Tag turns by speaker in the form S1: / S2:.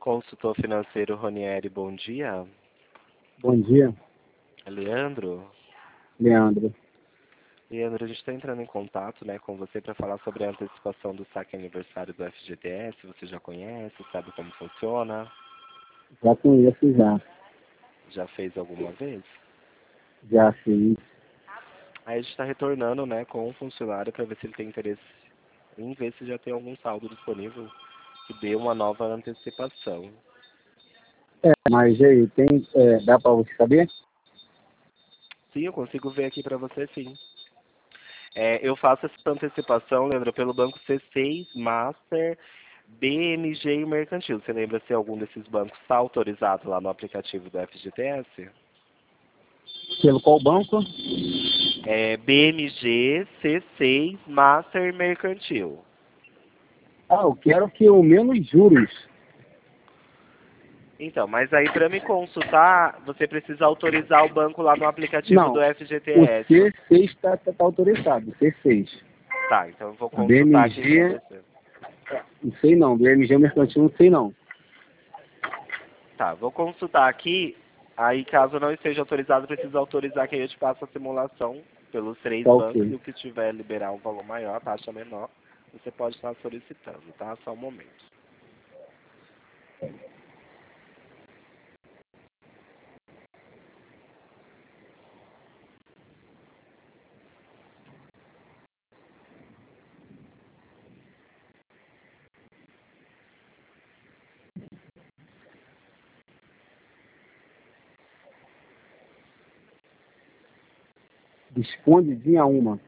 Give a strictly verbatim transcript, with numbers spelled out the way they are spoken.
S1: Consultor financeiro Ronieri, bom dia.
S2: Bom dia,
S1: É Leandro.
S2: Leandro.
S1: Leandro, a gente está entrando em contato, né, com você para falar sobre a antecipação do saque aniversário do F G T S. Você já conhece, sabe como funciona?
S2: Já conheço já.
S1: Já fez alguma vez?
S2: Já fiz.
S1: Aí a gente está retornando, né, com o funcionário para ver se ele tem interesse em ver se já tem algum saldo disponível que dê uma nova antecipação.
S2: É, mas aí, tem, é, dá para você saber?
S1: Sim, eu consigo ver aqui para você, sim. É, eu faço essa antecipação, Leandro, pelo banco C seis, Master, B M G e Mercantil. Você lembra se algum desses bancos está autorizado lá no aplicativo do F G T S?
S2: Pelo qual banco?
S1: É B M G, C seis, Master e Mercantil.
S2: Ah, eu quero que o menos juros.
S1: Então, mas aí para me consultar, você precisa autorizar o banco lá no aplicativo do
S2: Não, o
S1: F G T S.
S2: C seis está tá, tá autorizado, C seis.
S1: Tá, então eu vou consultar aqui para
S2: B M G,
S1: você.
S2: não sei não. B M G Mercantil, não sei não.
S1: Tá, vou consultar aqui. Aí, caso não esteja autorizado, precisa autorizar que aí eu te passo a simulação pelos três
S2: Tá
S1: bancos e
S2: ok.
S1: o que tiver liberar um valor maior, a taxa menor, você pode estar solicitando, tá? Só um momento.
S2: Dispondezinha uma.